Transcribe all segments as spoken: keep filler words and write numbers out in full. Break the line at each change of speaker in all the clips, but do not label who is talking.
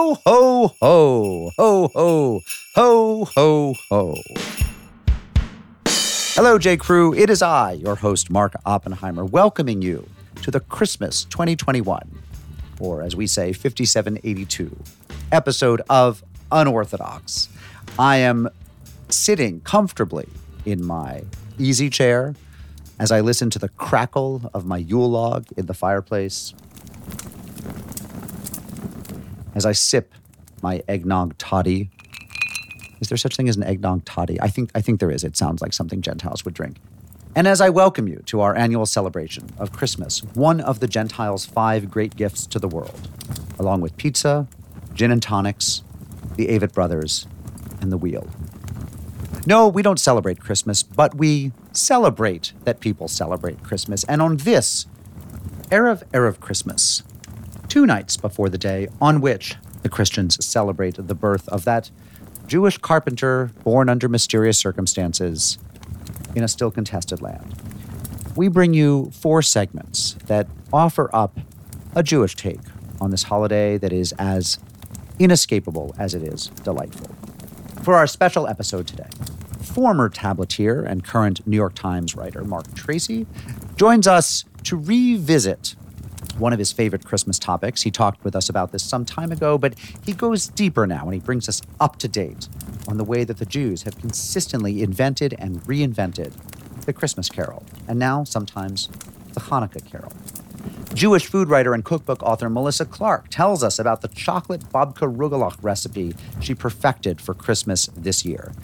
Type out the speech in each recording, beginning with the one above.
Ho, ho, ho, ho, ho, ho, ho, ho. Hello, J. Crew. It is I, your host, Mark Oppenheimer, welcoming you to the Christmas twenty twenty-one, or as we say, fifty-seven eighty-two, episode of Unorthodox. I am sitting comfortably in my easy chair as I listen to the crackle of my Yule log in the fireplace, as I sip my eggnog toddy. Is there such thing as an eggnog toddy? I think I think there is. It sounds like something Gentiles would drink. And as I welcome you to our annual celebration of Christmas, one of the Gentiles' five great gifts to the world, along with pizza, gin and tonics, the Avett Brothers, and the wheel. No, we don't celebrate Christmas, but we celebrate that people celebrate Christmas. And on this Erev Erev Christmas, two nights before the day on which the Christians celebrate the birth of that Jewish carpenter born under mysterious circumstances in a still contested land, we bring you four segments that offer up a Jewish take on this holiday that is as inescapable as it is delightful. For our special episode today, former tableteer and current New York Times writer Mark Tracy joins us to revisit one of his favorite Christmas topics. He talked with us about this some time ago, but he goes deeper now and he brings us up to date on the way that the Jews have consistently invented and reinvented the Christmas carol, and now sometimes the Hanukkah carol. Jewish food writer and cookbook author Melissa Clark tells us about the chocolate babka rugelach recipe she perfected for Christmas this year.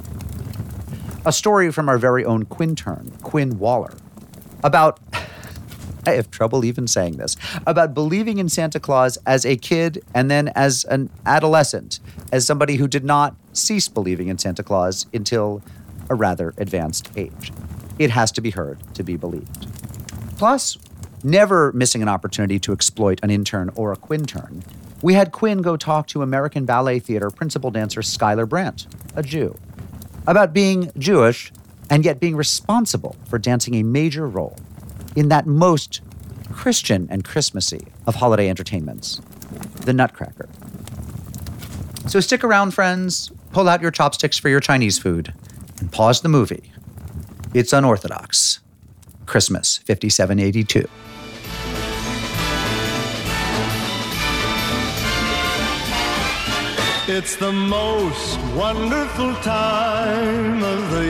A story from our very own Quintern, Quinn Waller, about, I have trouble even saying this, about believing in Santa Claus as a kid and then as an adolescent, as somebody who did not cease believing in Santa Claus until a rather advanced age. It has to be heard to be believed. Plus, never missing an opportunity to exploit an intern or a Quintern, we had Quinn go talk to American Ballet Theater principal dancer Skylar Brandt, a Jew, about being Jewish and yet being responsible for dancing a major role in that most Christian and Christmassy of holiday entertainments, the Nutcracker. So stick around, friends, pull out your chopsticks for your Chinese food, and pause the movie. It's Unorthodox. Christmas fifty-seven eighty-two.
It's the most wonderful time of the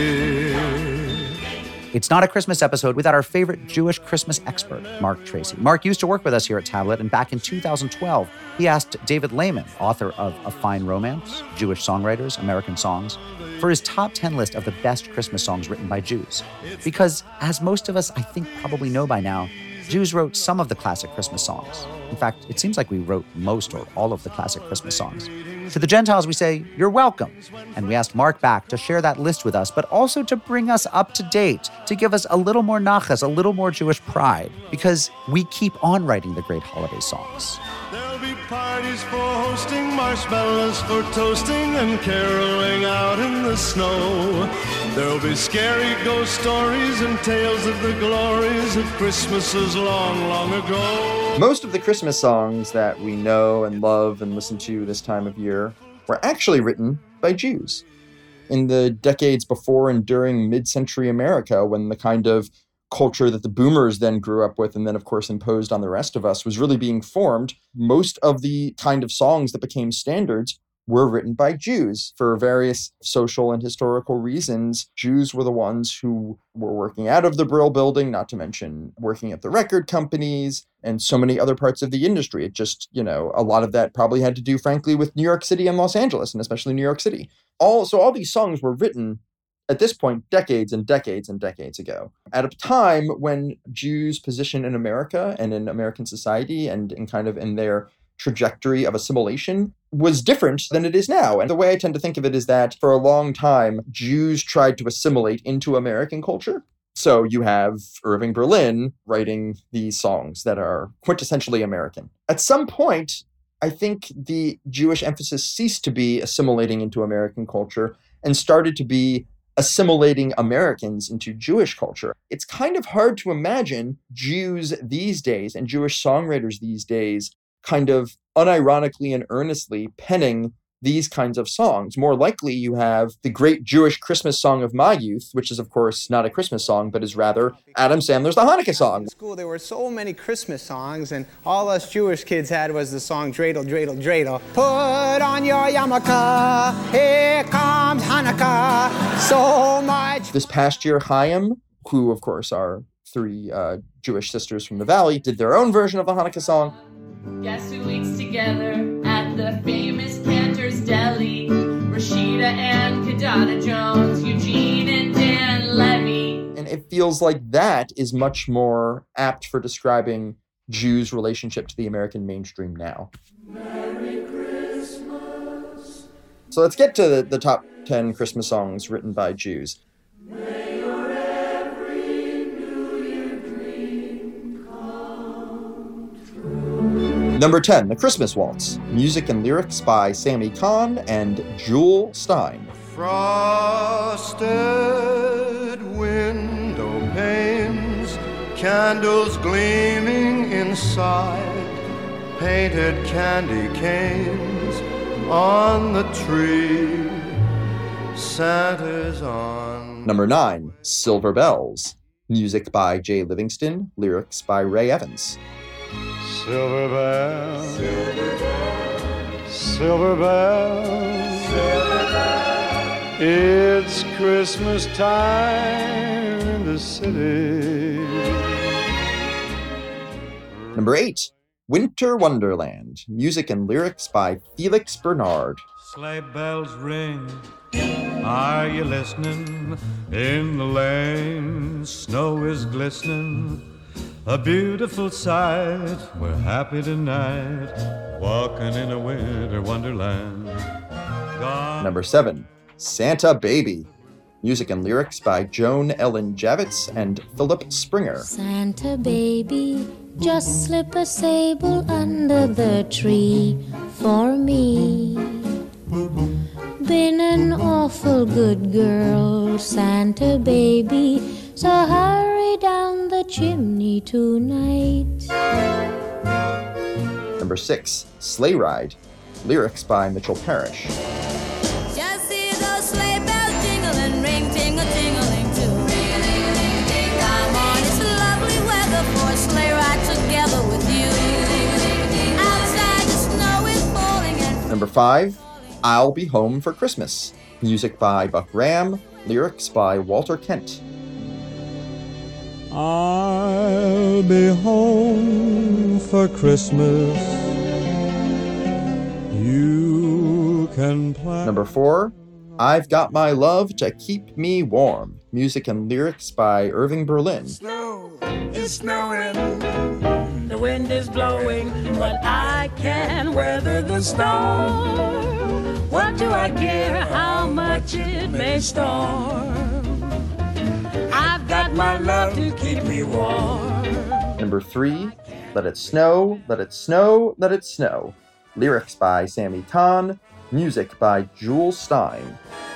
year.
It's not a Christmas episode without our favorite Jewish Christmas expert, Mark Tracy. Mark used to work with us here at Tablet, and back in two thousand twelve, he asked David Lehman, author of A Fine Romance, Jewish Songwriters, American Songs, for his top ten list of the best Christmas songs written by Jews. Because, as most of us, I think, probably know by now, Jews wrote some of the classic Christmas songs. In fact, it seems like we wrote most or all of the classic Christmas songs. To the Gentiles, we say, you're welcome. And we asked Mark back to share that list with us, but also to bring us up to date, to give us a little more nachas, a little more Jewish pride, because we keep on writing the great holiday songs.
There'll be parties for hosting, marshmallows for toasting, and caroling out in the snow. There'll be scary ghost stories and tales of the glories of Christmases long, long ago.
Most of the Christmas songs that we know and love and listen to this time of year were actually written by Jews. In the decades before and during mid-century America, when the kind of culture that the boomers then grew up with and then, of course, imposed on the rest of us was really being formed, most of the kind of songs that became standards were written by Jews. For various social and historical reasons, Jews were the ones who were working out of the Brill Building, not to mention working at the record companies and so many other parts of the industry. It just, you know, a lot of that probably had to do, frankly, with New York City and Los Angeles, and especially New York City. All So all these songs were written at this point, decades and decades and decades ago, at a time when Jews' position in America and in American society and in kind of in their trajectory of assimilation was different than it is now. And the way I tend to think of it is that for a long time, Jews tried to assimilate into American culture. So you have Irving Berlin writing these songs that are quintessentially American. At some point, I think the Jewish emphasis ceased to be assimilating into American culture and started to be assimilating Americans into Jewish culture. It's kind of hard to imagine Jews these days and Jewish songwriters these days kind of unironically and earnestly penning these kinds of songs. More likely, you have the great Jewish Christmas song of my youth, which is, of course, not a Christmas song, but is rather Adam Sandler's The Hanukkah Song.
In school, there were so many Christmas songs, and all us Jewish kids had was the song Dreidel, Dreidel, Dreidel. Put on your yarmulke, here comes Hanukkah, so much.
This past year, Chaim, who, of course, are three uh, Jewish sisters from the Valley, did their own version of the Hanukkah song.
Guess who eats together at the famous Cantor's Deli? Rashida and Kadana Jones, Eugene and Dan Levy.
And it feels like that is much more apt for describing Jews' relationship to the American mainstream now.
Merry Christmas.
So let's get to the, the top ten Christmas songs written by Jews.
May your every New Year dream come true.
Number ten, The Christmas Waltz. Music and lyrics by Sammy Kahn and Jewel Stein.
Frosted window panes, candles gleaming inside, painted candy canes on the tree, Santa's on.
Number nine, Silver Bells. Music by Jay Livingston, lyrics by Ray Evans.
Silver bells, silver bells, silver bells, silver bells. It's Christmas time in the city.
Number eight, Winter Wonderland. Music and lyrics by Felix Bernard.
Sleigh bells ring, are you listening? In the lane, snow is glistening. A beautiful sight, we're happy tonight, walking in a winter wonderland. God.
Number seven, Santa Baby. Music and lyrics by Joan Ellen Javits and Philip Springer.
Santa baby, just slip a sable under the tree for me. Been an awful good girl, Santa baby, so hurry down the chimney tonight.
Number six, Sleigh Ride. Lyrics by Mitchell Parrish.
Just see those sleigh bells jingling, ring, tingle, tingling too. Ring, ring, ring, ding, come on, it's lovely weather for a sleigh ride together with you. Outside the snow is falling and.
Number five, I'll Be Home for Christmas. Music by Buck Ram. Lyrics by Walter Kent.
I'll be home for Christmas. You can plan.
Number four, I've Got My Love to Keep Me Warm. Music and lyrics by Irving Berlin.
Snow is snowing, the wind is blowing, but I can weather the storm. What do I care how much it may storm? I've got my love to keep me warm.
Number three, Let It Snow, Let It Snow, Let It Snow. Lyrics by Sammy Kahn. Music by Jewel Stein.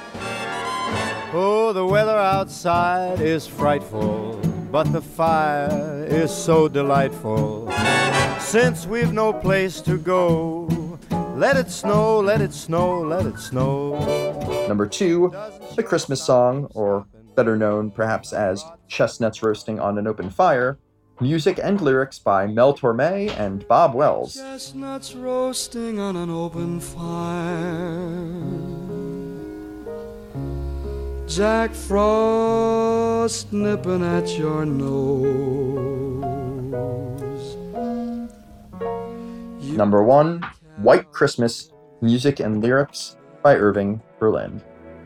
Oh, the weather outside is frightful, but the fire is so delightful. Since we've no place to go, let it snow, let it snow, let it snow.
Number two, The Christmas Song, or better known perhaps as Chestnuts Roasting on an Open Fire. Music and lyrics by Mel Torme and Bob Wells.
Chestnuts roasting on an open fire. Jack Frost nipping at your nose. You
Number one, White Christmas. Music and lyrics by Irving Berlin.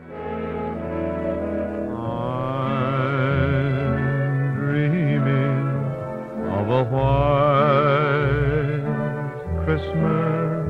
a white Christmas,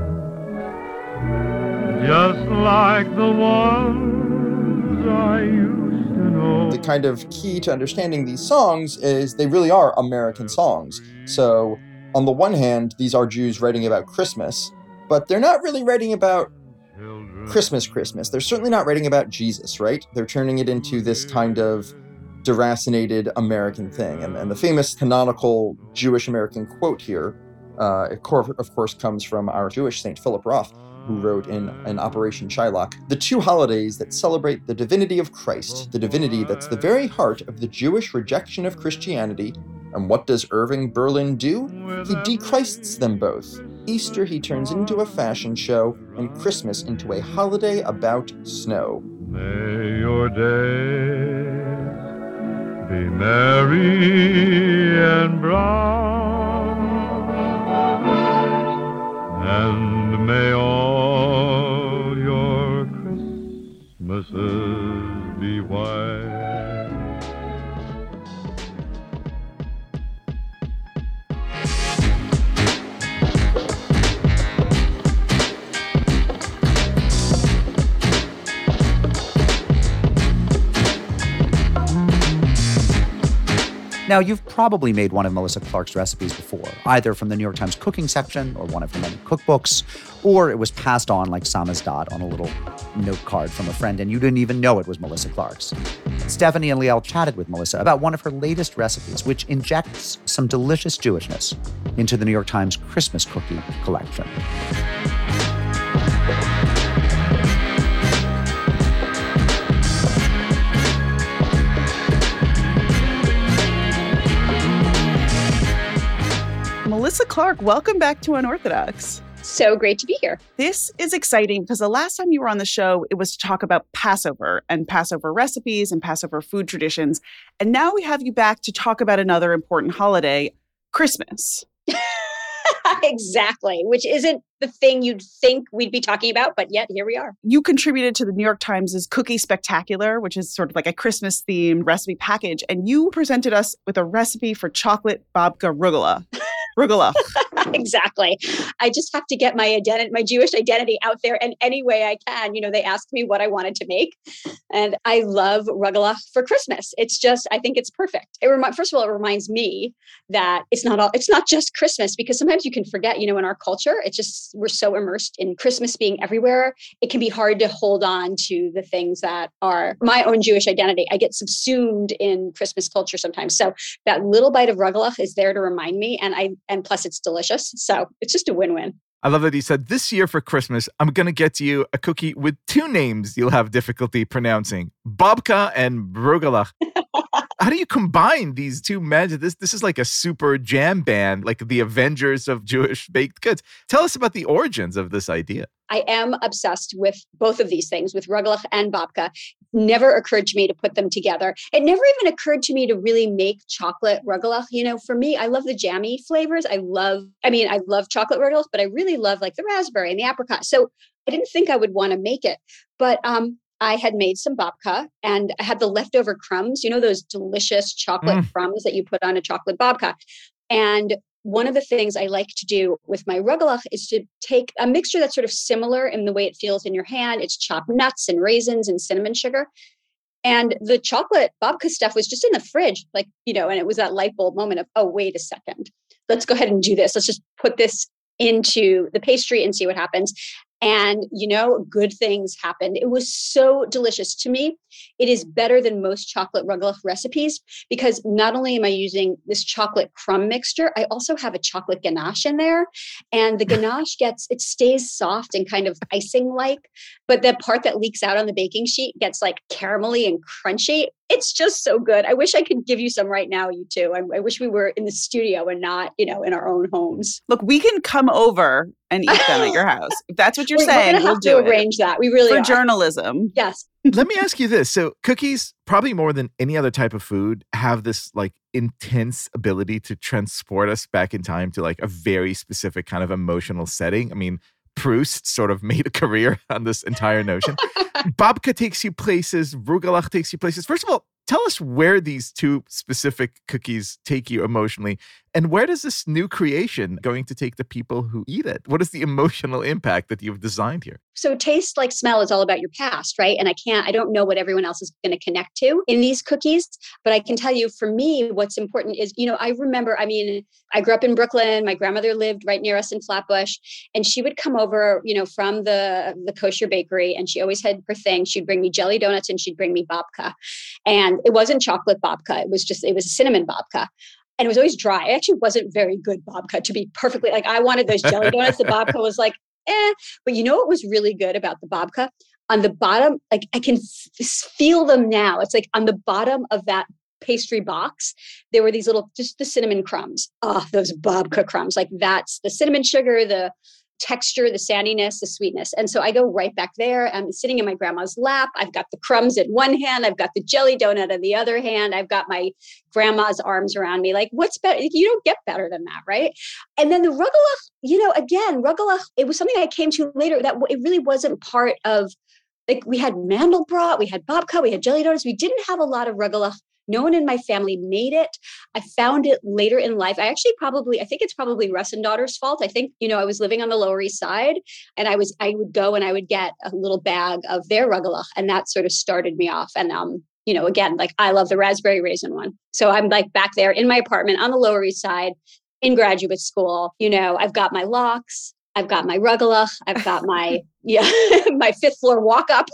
just like the ones I used to know.
The kind of key to understanding these songs is they really are American songs. So, on the one hand, these are Jews writing about Christmas, but they're not really writing about Christmas Christmas. They're certainly not writing about Jesus, right? They're turning it into this kind of deracinated American thing. And, and the famous canonical Jewish American quote here Uh, it, cor- of course, comes from our Jewish saint Philip Roth, who wrote in, in Operation Shylock, the two holidays that celebrate the divinity of Christ, the divinity that's the very heart of the Jewish rejection of Christianity. And what does Irving Berlin do? He dechrists them both. Easter he turns into a fashion show, and Christmas into a holiday about snow.
May your days be merry and bright, and may all your Christmases be white.
Now, you've probably made one of Melissa Clark's recipes before, either from the New York Times cooking section or one of her many cookbooks, or it was passed on like samizdat on a little note card from a friend, and you didn't even know it was Melissa Clark's. Stephanie and Liel chatted with Melissa about one of her latest recipes, which injects some delicious Jewishness into the New York Times Christmas cookie collection.
Melissa Clark, welcome back to Unorthodox.
So great to be here.
This is exciting because the last time you were on the show, it was to talk about Passover and Passover recipes and Passover food traditions. And now we have you back to talk about another important holiday, Christmas.
Exactly, which isn't the thing you'd think we'd be talking about, but yet here we are.
You contributed to the New York Times' Cookie Spectacular, which is sort of like a Christmas-themed recipe package, and you presented us with a recipe for chocolate babka rugula. Rugula.
Exactly. I just have to get my identity, my Jewish identity out there in any way I can. You know, they asked me what I wanted to make, and I love rugula for Christmas. It's just, I think it's perfect. It remi- First of all, it reminds me that it's not all, it's not just Christmas, because sometimes you can forget, you know, in our culture, it's just, we're so immersed in Christmas being everywhere. It can be hard to hold on to the things that are my own Jewish identity. I get subsumed in Christmas culture sometimes. So that little bite of rugula is there to remind me, and I and plus it's delicious. So it's just a win-win.
I love that he said, this year for Christmas, I'm going to get you a cookie with two names you'll have difficulty pronouncing, babka and rugula. How do you combine these two magic? This this is like a super jam band, like the Avengers of Jewish baked goods. Tell us about the origins of this idea.
I am obsessed with both of these things, with rugula and babka. Never occurred to me to put them together. It never even occurred to me to really make chocolate rugula. You know, for me, I love the jammy flavors. I love, I mean, I love chocolate rugula, but I really love like the raspberry and the apricot. So I didn't think I would want to make it, but um, I had made some babka and I had the leftover crumbs, you know, those delicious chocolate mm. crumbs that you put on a chocolate babka. And one of the things I like to do with my rugula is to take a mixture that's sort of similar in the way it feels in your hand. It's chopped nuts and raisins and cinnamon sugar. And the chocolate babka stuff was just in the fridge, like, you know, and it was that light bulb moment of, oh, wait a second, let's go ahead and do this. Let's just put this into the pastry and see what happens. And, you know, good things happened. It was so delicious. To me, it is better than most chocolate rugula recipes because not only am I using this chocolate crumb mixture, I also have a chocolate ganache in there. And the ganache gets, it stays soft and kind of icing-like, but the part that leaks out on the baking sheet gets like caramelly and crunchy. It's just so good. I wish I could give you some right now, you two. I, I wish we were in the studio and not, you know, in our own homes.
Look, we can come over and eat them at your house. If that's what you're
we're,
saying,
we're
we'll
have
do
to arrange
it.
that. We really
For
are.
journalism.
Yes.
Let me ask you this. So cookies, probably more than any other type of food, have this like intense ability to transport us back in time to like a very specific kind of emotional setting. I mean, Proust sort of made a career on this entire notion. Babka takes you places. Rugula takes you places. First of all, tell us where these two specific cookies take you emotionally, and where does this new creation going to take the people who eat it? What is the emotional impact that you've designed here?
So taste like smell is all about your past, right? And I can't, I don't know what everyone else is going to connect to in these cookies, but I can tell you for me, what's important is, you know, I remember, I mean, I grew up in Brooklyn. My grandmother lived right near us in Flatbush, and she would come over, you know, from the, the kosher bakery, and she always had her thing. She'd bring me jelly donuts and she'd bring me babka. And it wasn't chocolate babka. It was just, it was a cinnamon babka. And it was always dry. It actually wasn't very good babka, to be perfectly, like I wanted those jelly donuts. The babka was like, eh. But you know what was really good about the babka? On the bottom, like I can f- feel them now. It's like on the bottom of that pastry box, there were these little, just the cinnamon crumbs. Oh, those babka crumbs. Like that's the cinnamon sugar, the texture, the sandiness, the sweetness. And so I go right back there. I'm sitting in my grandma's lap. I've got the crumbs in one hand. I've got the jelly donut in the other hand. I've got my grandma's arms around me. Like, what's better? You don't get better than that, right? And then the rugelach, you know, again, rugelach, it was something I came to later that it really wasn't part of, like we had mandelbrot, we had babka, we had jelly donuts. We didn't have a lot of rugelach. No one in my family made it. I found it later in life. I actually probably, I think it's probably Russ and daughter's fault. I think, you know, I was living on the Lower East Side and I was, I would go and I would get a little bag of their rugelach, and that sort of started me off. And, um, you know, again, like I love the raspberry raisin one. So I'm like back there in my apartment on the Lower East Side in graduate school. You know, I've got my lox, I've got my rugelach, I've got my, yeah, my fifth floor walk up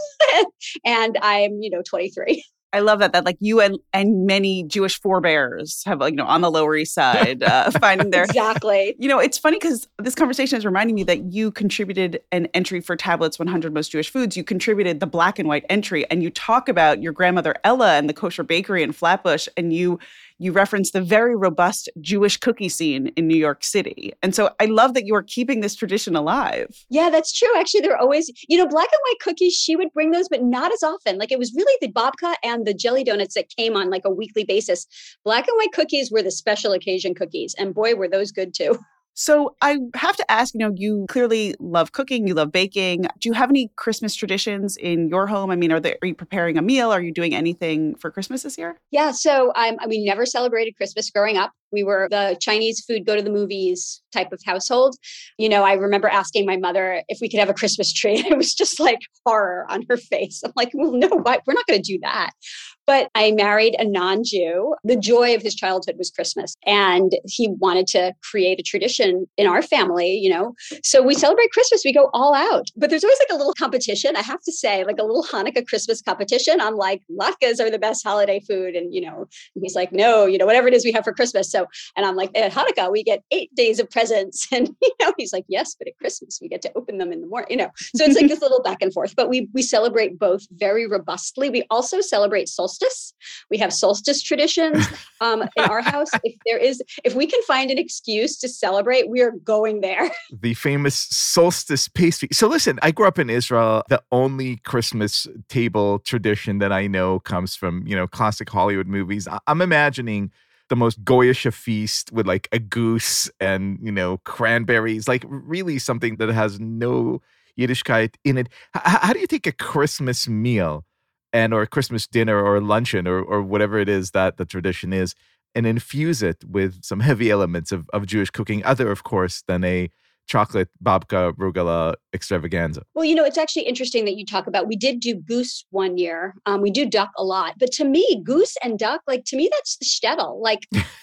and I'm, you know, twenty-three.
I love that, that like you and, and many Jewish forebears have, like, you know, on the Lower East Side, uh, finding their...
Exactly.
You know, it's funny because this conversation is reminding me that you contributed an entry for Tablet's one hundred Most Jewish Foods. You contributed the black and white entry, and you talk about your grandmother Ella and the kosher bakery in Flatbush, and you you reference the very robust Jewish cookie scene in New York City. And so I love that you are keeping this tradition alive.
Yeah, that's true. Actually, there are always, you know, black and white cookies, she would bring those, but not as often. Like it was really the babka and the jelly donuts that came on like a weekly basis. Black and white cookies were the special occasion cookies. And boy, were those good too.
So I have to ask, you know, you clearly love cooking, you love baking. Do you have any Christmas traditions in your home? I mean, are, they, are you preparing a meal? Are you doing anything for Christmas this year?
Yeah, so um, we never celebrated Christmas growing up. We were the Chinese food, go to the movies type of household. You know, I remember asking my mother if we could have a Christmas tree. It was just like horror on her face. I'm like, well, no, what? We're not going to do that. But I married a non-Jew. The joy of his childhood was Christmas. And he wanted to create a tradition in our family, you know. So we celebrate Christmas. We go all out. But there's always like a little competition, I have to say, like a little Hanukkah Christmas competition. I'm like, latkes are the best holiday food. And, you know, he's like, no, you know, whatever it is we have for Christmas. So, and I'm like, at Hanukkah, we get eight days of presents. And, you know, he's like, yes, but at Christmas, we get to open them in the morning, you know. So it's like this little back and forth. But we we celebrate both very robustly. We also celebrate solstice. We have solstice traditions um, in our house. If there is, if we can find an excuse to celebrate, we are going there.
The famous solstice pastry. So listen, I grew up in Israel. The only Christmas table tradition that I know comes from, you know, classic Hollywood movies. I- I'm imagining the most goyish feast with like a goose and, you know, cranberries, like really something that has no Yiddishkeit in it. H- how do you take a Christmas meal and or Christmas dinner or luncheon or or whatever it is that the tradition is, and infuse it with some heavy elements of, of Jewish cooking, other, of course, than a chocolate babka rugelach extravaganza?
Well, you know, it's actually interesting that you talk about, we did do goose one year. Um, we do duck a lot. But to me, goose and duck, like to me, that's the shtetl. Like,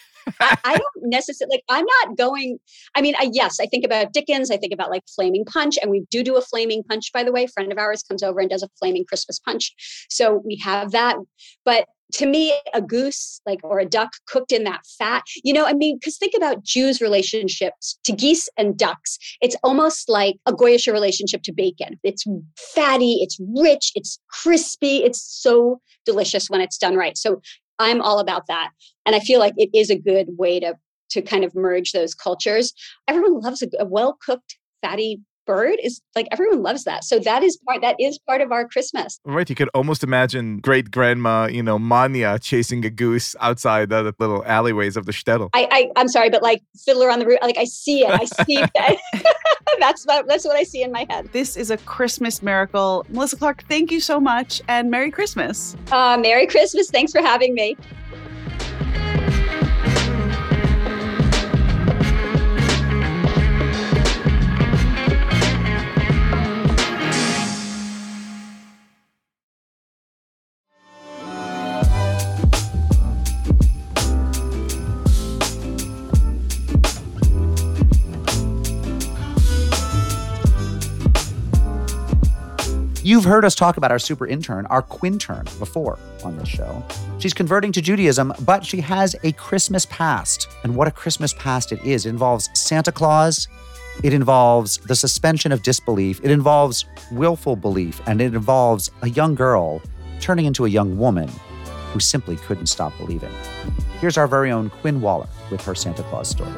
I, I don't necessarily, like, I'm not going, I mean, I, yes, I think about Dickens. I think about like flaming punch. And we do do a flaming punch, by the way. A friend of ours comes over and does a flaming Christmas punch. So we have that. But to me, a goose, like, or a duck cooked in that fat, you know, I mean, because think about Jews' relationships to geese and ducks. It's almost like a goyish relationship to bacon. It's fatty, it's rich, it's crispy. It's so delicious when it's done right. So I'm all about that. And I feel like it is a good way to, to kind of merge those cultures. Everyone loves a, a well-cooked, fatty bird. Is like, everyone loves that. So that is part, that is part of our Christmas.
Right. You could almost imagine great grandma, you know, Manya chasing a goose outside the little alleyways of the shtetl.
I, I, I'm sorry, but like Fiddler on the Roof, like I see it. I see that. That's what, that's what I see in my head.
This is a Christmas miracle. Melissa Clark, thank you so much, and Merry Christmas.
Uh, Merry Christmas. Thanks for having me.
You've heard us talk about our super intern, our Quintern, before on this show. She's converting to Judaism, but she has a Christmas past. And what a Christmas past it is. It involves Santa Claus. It involves the suspension of disbelief. It involves willful belief. And it involves a young girl turning into a young woman who simply couldn't stop believing. Here's our very own Quinn Waller with her Santa Claus story.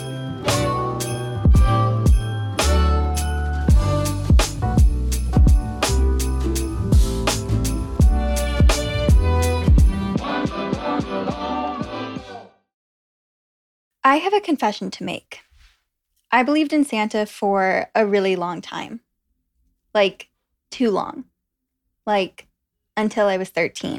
I have a confession to make. I believed in Santa for a really long time. Like, too long. Like, until I was thirteen.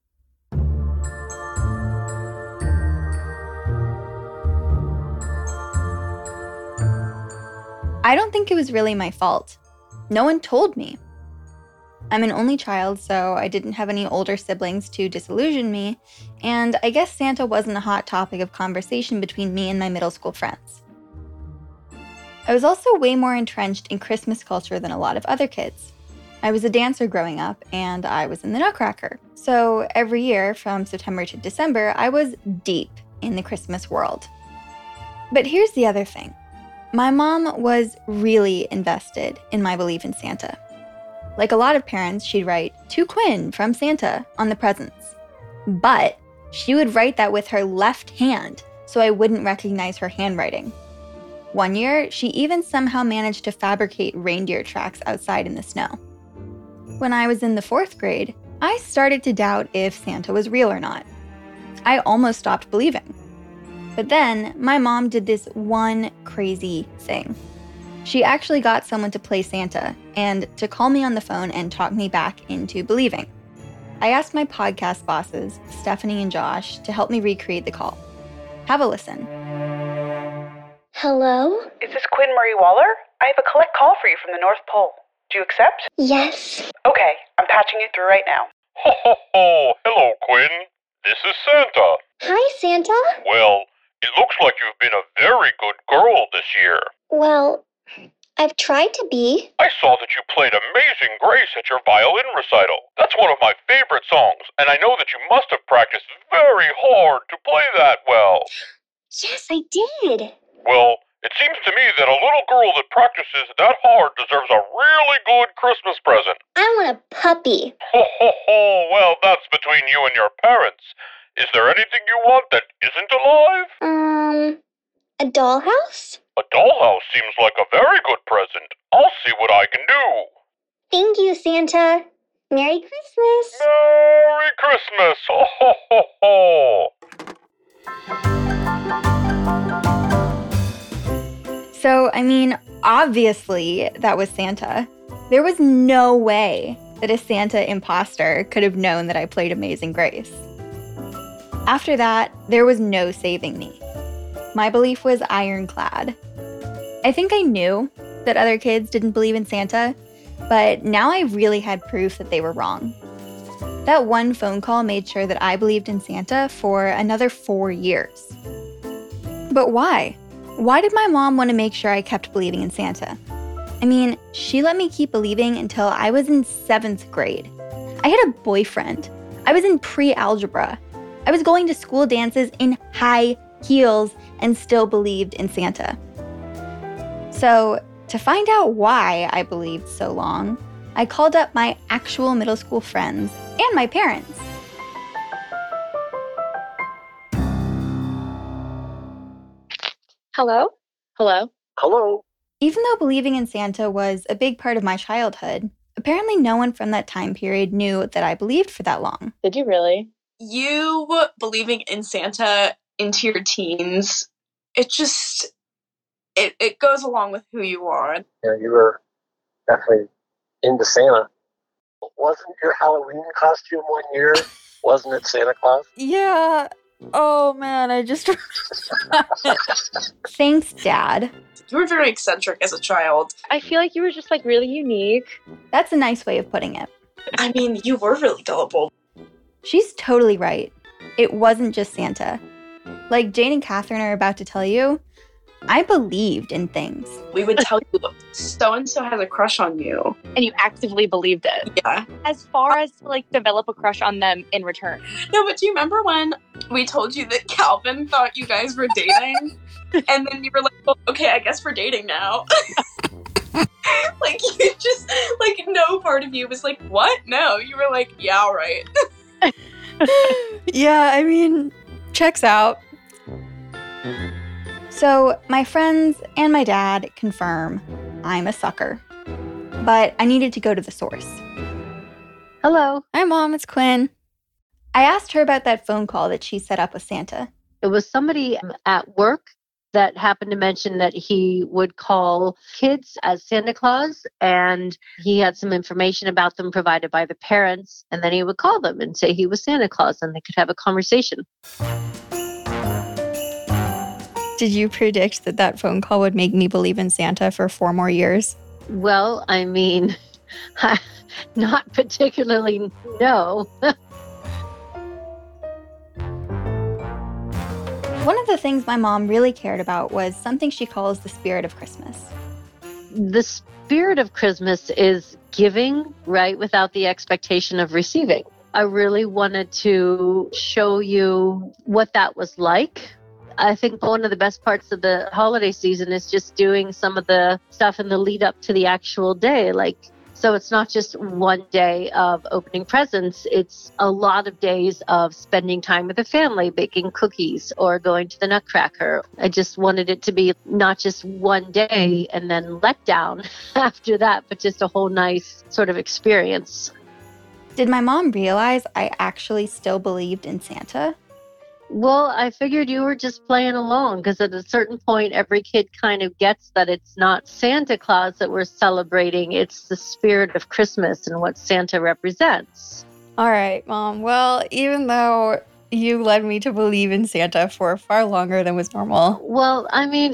I don't think it was really my fault. No one told me. I'm an only child, so I didn't have any older siblings to disillusion me, and I guess Santa wasn't a hot topic of conversation between me and my middle school friends. I was also way more entrenched in Christmas culture than a lot of other kids. I was a dancer growing up, and I was in the Nutcracker. So every year, from September to December, I was deep in the Christmas world. But here's the other thing. My mom was really invested in my belief in Santa. Like a lot of parents, she'd write, "To Quinn from Santa" on the presents. But she would write that with her left hand, so I wouldn't recognize her handwriting. One year, she even somehow managed to fabricate reindeer tracks outside in the snow. When I was in the fourth grade, I started to doubt if Santa was real or not. I almost stopped believing. But then, my mom did this one crazy thing. She actually got someone to play Santa and to call me on the phone and talk me back into believing. I asked my podcast bosses, Stephanie and Josh, to help me recreate the call. Have a listen.
Hello?
Is this Quinn Marie Waller? I have a collect call for you from the North Pole. Do you accept?
Yes.
Okay, I'm patching you through right now.
Ho ho ho! Hello, Quinn. This is Santa.
Hi, Santa.
Well, it looks like you've been a very good girl this year.
Well, I've tried to be.
I saw that you played Amazing Grace at your violin recital. That's one of my favorite songs, and I know that you must have practiced very hard to play that well.
Yes, I did.
Well, it seems to me that a little girl that practices that hard deserves a really good Christmas present.
I want a puppy.
Ho ho ho! Well, that's between you and your parents. Is there anything you want that isn't alive?
Um, a dollhouse?
A dollhouse seems like a very good present. I'll see what I can do.
Thank you, Santa. Merry Christmas.
Merry Christmas. Ho ho ho ho.
So, I mean, obviously that was Santa. There was no way that a Santa imposter could have known that I played Amazing Grace. After that, there was no saving me. My belief was ironclad. I think I knew that other kids didn't believe in Santa, but now I really had proof that they were wrong. That one phone call made sure that I believed in Santa for another four years. But why? Why did my mom want to make sure I kept believing in Santa? I mean, she let me keep believing until I was in seventh grade. I had a boyfriend. I was in pre-algebra. I was going to school dances in high heels and still believed in Santa. So, to find out why I believed so long, I called up my actual middle school friends and my parents.
Hello? Hello?
Hello?
Even though believing in Santa was a big part of my childhood, apparently no one from that time period knew that I believed for that long.
Did you really?
You believing in Santa into your teens, it just, it, it goes along with who you are.
Yeah, you were definitely into Santa. Wasn't your Halloween costume one year? Wasn't it Santa Claus?
Yeah. Oh man, I just... Thanks, Dad.
You were very eccentric as a child.
I feel like you were just like really unique.
That's a nice way of putting it.
I mean, you were really gullible.
She's totally right. It wasn't just Santa. Like Jane and Catherine are about to tell you, I believed in things.
We would tell you, so-and-so has a crush on you.
And you actively believed it.
Yeah.
As far as to, like, develop a crush on them in return.
No, but do you remember when we told you that Calvin thought you guys were dating? And then you were like, well, okay, I guess we're dating now. Like, you just, like, no part of you was like, what? No. You were like, yeah, all right.
Yeah, I mean, checks out. So my friends and my dad confirm I'm a sucker. But I needed to go to the source.
Hello.
Hi, Mom. It's Quinn. I asked her about that phone call that she set up with Santa.
It was somebody at work that happened to mention that he would call kids as Santa Claus, and he had some information about them provided by the parents, and then he would call them and say he was Santa Claus, and they could have a conversation.
Did you predict that that phone call would make me believe in Santa for four more years?
Well, I mean, not particularly, no.
One of the things my mom really cared about was something she calls the spirit of Christmas.
The spirit of Christmas is giving, right, without the expectation of receiving. I really wanted to show you what that was like. I think one of the best parts of the holiday season is just doing some of the stuff in the lead up to the actual day. Like, so it's not just one day of opening presents. It's a lot of days of spending time with the family, baking cookies or going to the Nutcracker. I just wanted it to be not just one day and then let down after that, but just a whole nice sort of experience.
Did my mom realize I actually still believed in Santa?
Well, I figured you were just playing along because at a certain point, every kid kind of gets that it's not Santa Claus that we're celebrating. It's the spirit of Christmas and what Santa represents.
All right, Mom. Well, even though you led me to believe in Santa for far longer than was normal.
Well, I mean,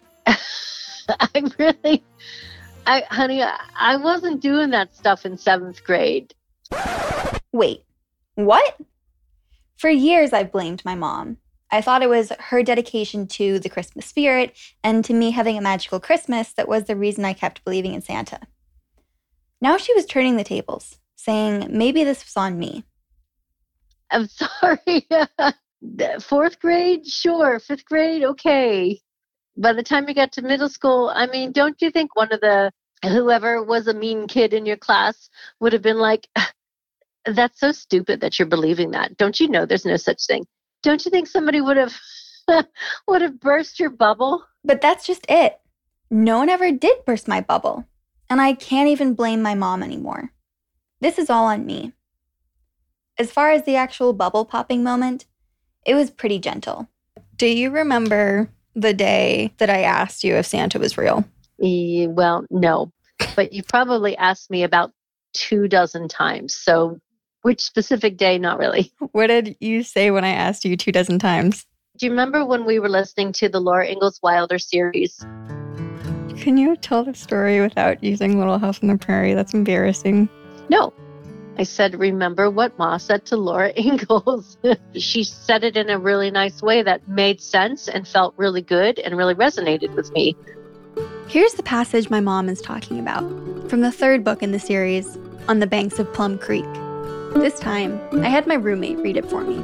I really, I, honey, I wasn't doing that stuff in seventh grade.
Wait, what? For years, I've blamed my mom. I thought it was her dedication to the Christmas spirit and to me having a magical Christmas that was the reason I kept believing in Santa. Now she was turning the tables, saying maybe this was on me.
I'm sorry. Fourth grade? Sure. Fifth grade? Okay. By the time you got to middle school, I mean, don't you think one of the, whoever was a mean kid in your class would have been like, that's so stupid that you're believing that. Don't you know there's no such thing? Don't you think somebody would have would have burst your bubble?
But that's just it. No one ever did burst my bubble. And I can't even blame my mom anymore. This is all on me. As far as the actual bubble popping moment, it was pretty gentle. Do you remember the day that I asked you if Santa was real?
E- well, no. But you probably asked me about two dozen times. So which specific day? Not really.
What did you say when I asked you two dozen times?
Do you remember when we were listening to the Laura Ingalls Wilder series?
Can you tell the story without using Little House on the Prairie? That's embarrassing.
No. I said, remember what Ma said to Laura Ingalls. She said it in a really nice way that made sense and felt really good and really resonated with me.
Here's the passage my mom is talking about, from the third book in the series, On the Banks of Plum Creek. This time, I had my roommate read it for me.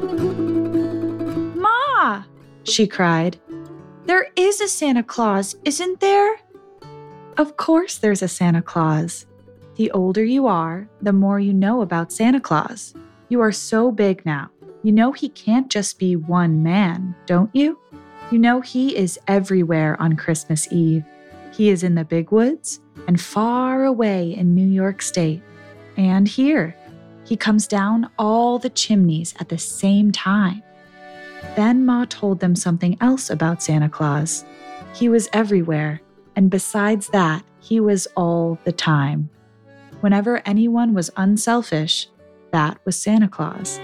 Ma, she cried. There is a Santa Claus, isn't there? Of course there's a Santa Claus. The older you are, the more you know about Santa Claus. You are so big now. You know he can't just be one man, don't you? You know he is everywhere on Christmas Eve. He is in the big woods and far away in New York State. And here, he comes down all the chimneys at the same time. Then Ma told them something else about Santa Claus. He was everywhere, and besides that, he was all the time. Whenever anyone was unselfish, that was Santa Claus.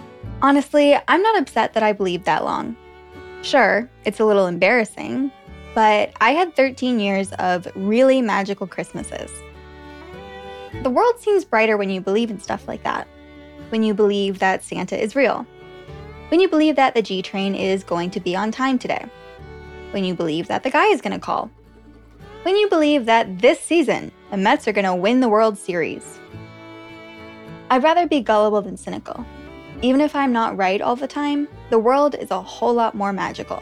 Honestly, I'm not upset that I believed that long. Sure, it's a little embarrassing, but I had thirteen years of really magical Christmases. The world seems brighter when you believe in stuff like that. When you believe that Santa is real. When you believe that the G train is going to be on time today. When you believe that the guy is going to call. When you believe that this season, the Mets are going to win the World Series. I'd rather be gullible than cynical. Even if I'm not right all the time, the world is a whole lot more magical.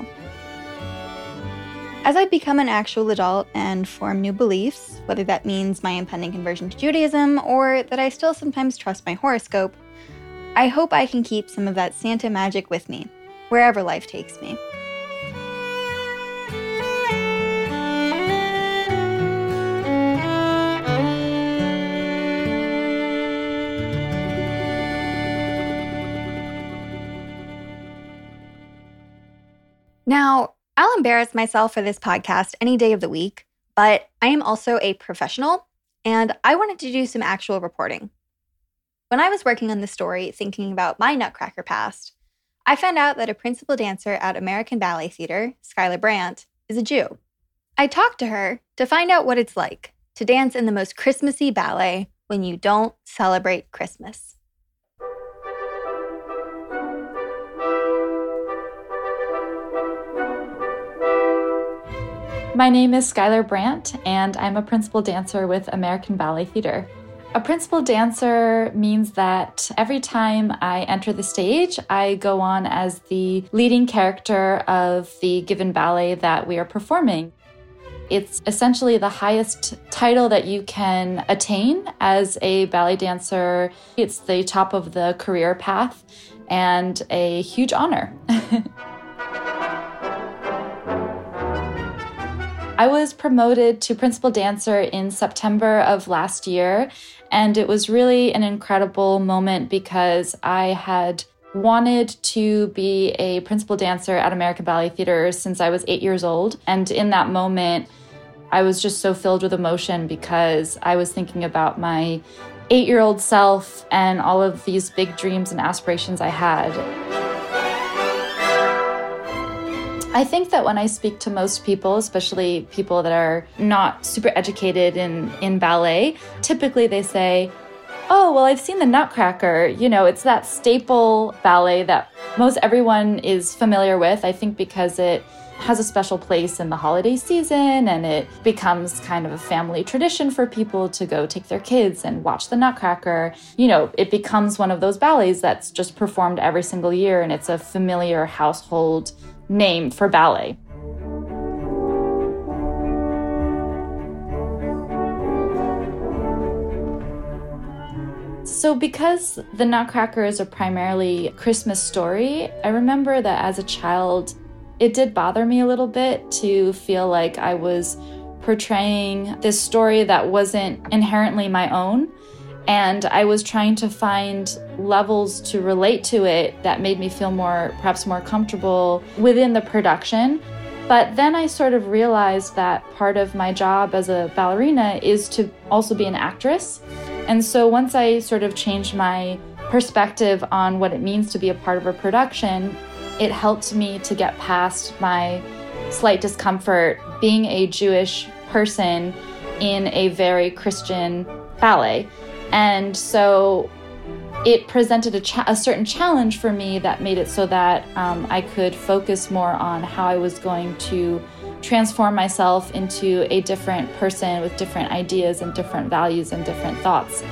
As I become an actual adult and form new beliefs, whether that means my impending conversion to Judaism or that I still sometimes trust my horoscope, I hope I can keep some of that Santa magic with me, wherever life takes me. Now, I'll embarrass myself for this podcast any day of the week, but I am also a professional, and I wanted to do some actual reporting. When I was working on this story, thinking about my Nutcracker past, I found out that a principal dancer at American Ballet Theater, Skylar Brandt, is a Jew. I talked to her to find out what it's like to dance in the most Christmassy ballet when you don't celebrate Christmas.
My name is Skylar Brandt, and I'm a principal dancer with American Ballet Theater. A principal dancer means that every time I enter the stage, I go on as the leading character of the given ballet that we are performing. It's essentially the highest title that you can attain as a ballet dancer. It's the top of the career path and a huge honor. I was promoted to principal dancer in September of last year, and it was really an incredible moment because I had wanted to be a principal dancer at American Ballet Theater since I was eight years old. And in that moment, I was just so filled with emotion because I was thinking about my eight-year-old self and all of these big dreams and aspirations I had. I think that when I speak to most people, especially people that are not super educated in, in ballet, typically they say, oh, well, I've seen the Nutcracker. You know, it's that staple ballet that most everyone is familiar with, I think because it has a special place in the holiday season and it becomes kind of a family tradition for people to go take their kids and watch the Nutcracker. You know, it becomes one of those ballets that's just performed every single year and it's a familiar household name for ballet. So because the Nutcracker is a primarily Christmas story, I remember that as a child, it did bother me a little bit to feel like I was portraying this story that wasn't inherently my own. And I was trying to find levels to relate to it that made me feel more, perhaps more comfortable within the production. But then I sort of realized that part of my job as a ballerina is to also be an actress. And so once I sort of changed my perspective on what it means to be a part of a production, it helped me to get past my slight discomfort being a Jewish person in a very Christian ballet. And so it presented a, cha- a certain challenge for me that made it so that um, I could focus more on how I was going to transform myself into a different person with different ideas and different values and different thoughts.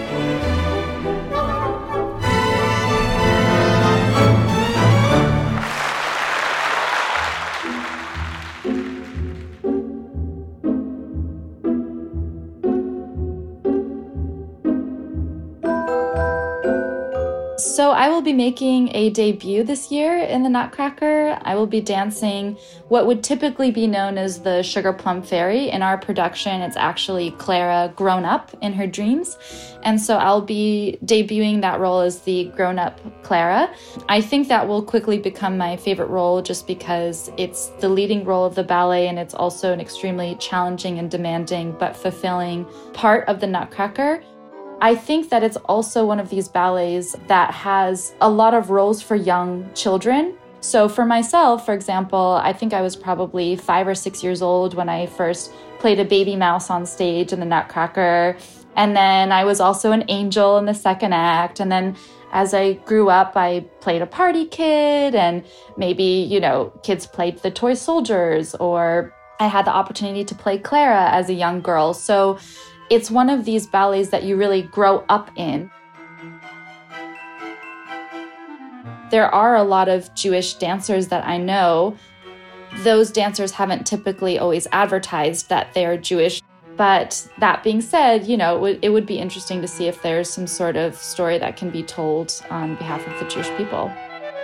So I will be making a debut this year in the Nutcracker. I will be dancing what would typically be known as the Sugar Plum Fairy. In our production, it's actually Clara grown up in her dreams. And so I'll be debuting that role as the grown-up Clara. I think that will quickly become my favorite role just because it's the leading role of the ballet and it's also an extremely challenging and demanding but fulfilling part of the Nutcracker. I think that it's also one of these ballets that has a lot of roles for young children. So for myself, for example, I think I was probably five or six years old when I first played a baby mouse on stage in the Nutcracker. And then I was also an angel in the second act. And then as I grew up, I played a party kid, and maybe, you know, kids played the toy soldiers, or I had the opportunity to play Clara as a young girl. So it's one of these ballets that you really grow up in. There are a lot of Jewish dancers that I know. Those dancers haven't typically always advertised that they're Jewish. But that being said, you know, it would, it would be interesting to see if there's some sort of story that can be told on behalf of the Jewish people.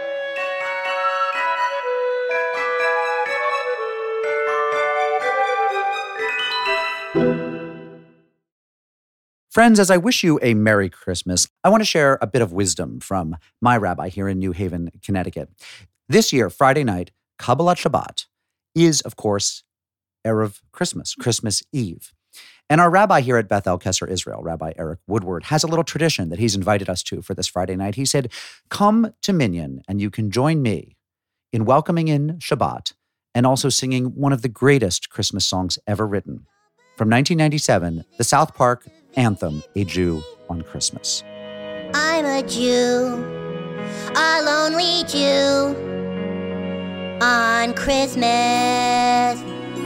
Friends, as I wish you a Merry Christmas, I want to share a bit of wisdom from my rabbi here in New Haven, Connecticut. This year, Friday night, Kabbalat Shabbat, is, of course, Erev Christmas, Christmas Eve. And our rabbi here at Beth El Kesser Israel, Rabbi Eric Woodward, has a little tradition that he's invited us to for this Friday night. He said, come to Minyan and you can join me in welcoming in Shabbat and also singing one of the greatest Christmas songs ever written. From nineteen ninety-seven, the South Park anthem, A Jew on Christmas.
I'm a Jew, a lonely Jew on Christmas.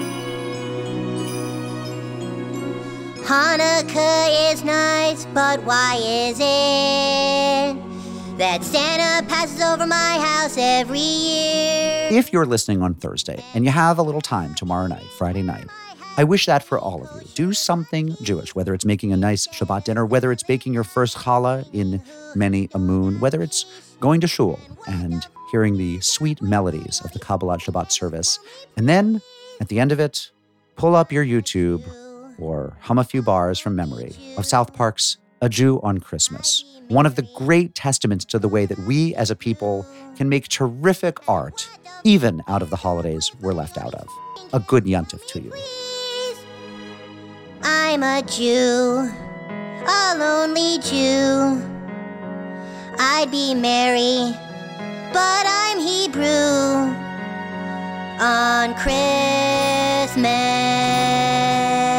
Hanukkah is nice, but why is it that Santa passes over my house every year?
If you're listening on Thursday and you have a little time tomorrow night, Friday night, I wish that for all of you. Do something Jewish, whether it's making a nice Shabbat dinner, whether it's baking your first challah in many a moon, whether it's going to shul and hearing the sweet melodies of the Kabbalat Shabbat service. And then, at the end of it, pull up your YouTube or hum a few bars from memory of South Park's A Jew on Christmas, one of the great testaments to the way that we as a people can make terrific art, even out of the holidays we're left out of. A good yontif to you.
I'm a Jew, a lonely Jew. I'd be Mary, but I'm Hebrew on Christmas.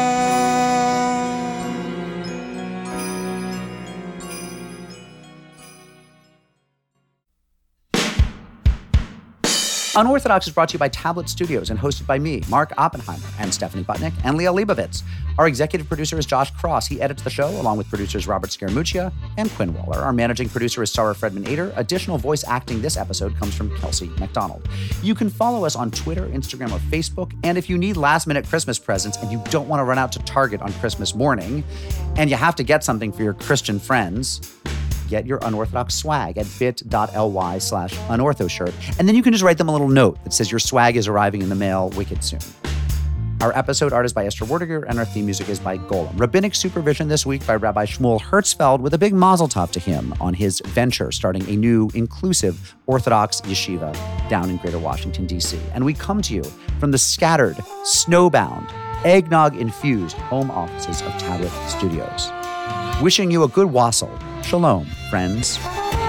Unorthodox is brought to you by Tablet Studios and hosted by me, Mark Oppenheimer, and Stephanie Butnick, and Leah Leibovitz. Our executive producer is Josh Cross. He edits the show along with producers Robert Scaramuccia and Quinn Waller. Our managing producer is Sarah Fredman Ader. Additional voice acting this episode comes from Kelsey McDonald. You can follow us on Twitter, Instagram, or Facebook. And if you need last-minute Christmas presents and you don't want to run out to Target on Christmas morning, and you have to get something for your Christian friends, get your Unorthodox swag at bit.ly slash unorthoshirt. And then you can just write them a little note that says your swag is arriving in the mail wicked soon. Our episode art is by Esther Werdiger, and our theme music is by Golem. Rabbinic supervision this week by Rabbi Shmuel Hertzfeld, with a big mazel tov to him on his venture starting a new, inclusive Orthodox yeshiva down in Greater Washington, D C. And we come to you from the scattered, snowbound, eggnog-infused home offices of Tablet Studios. Wishing you a good wassail. Shalom, friends.